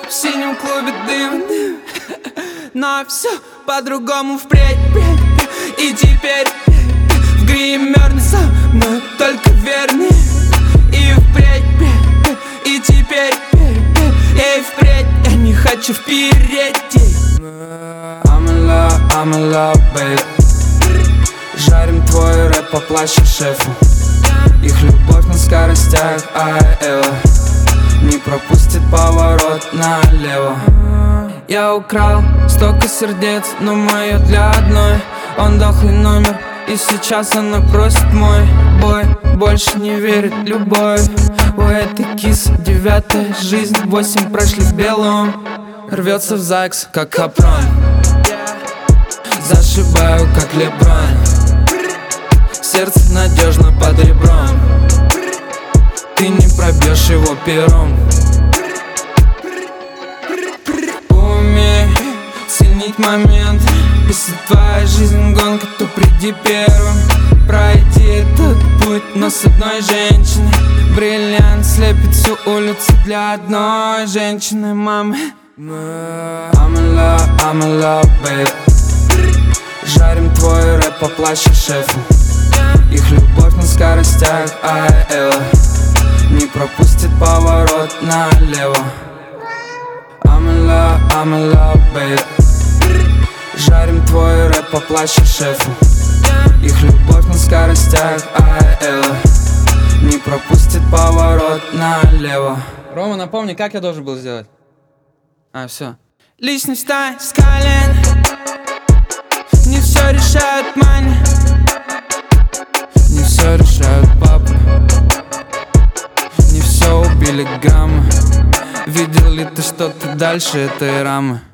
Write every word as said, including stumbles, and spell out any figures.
В синем клубе дым, но все по-другому впредь. И теперь в гримерной со мной только верный. И впредь, и теперь, и впредь я не хочу вперед. I'm in love, I'm in love, babe. Жарим твой рэп поплаче шефу. Их любовь на скоростях АЭЛ не пропустит поворот налево. Я украл столько сердец, но мое для одной. Он дохлый номер, и сейчас она просит мой бой. Больше не верит в любовь. У этой кисы девятая жизнь, восемь прошли в белом. Рвется в ЗАГС, как Капрон. Зашибаю, как Леброн. Сердце надежно под ребром. Ты не пробьешь его пером. Умей ценить момент. Если твоя жизнь гонка, то приди первым. Пройди этот путь, но с одной женщиной. Бриллиант слепит всю улицу для одной женщины, мамы. I'm in love, I'm in love, babe. Жарим твой рэп поплаче шефу. Их любовь на скоростях АЭЛ не пропустит поворот налево. I'm in love, I'm in love, babe. Жарим твой рэп поплаче шефу. Их любовь на скоростях АЭЛ не пропустит поворот налево. Рома, напомни, как я должен был сделать? А, все. Личность встань с колен. Не все решают мани. Не все решают папы. Не все убили гаммы. Видел ли ты что-то дальше этой рамы?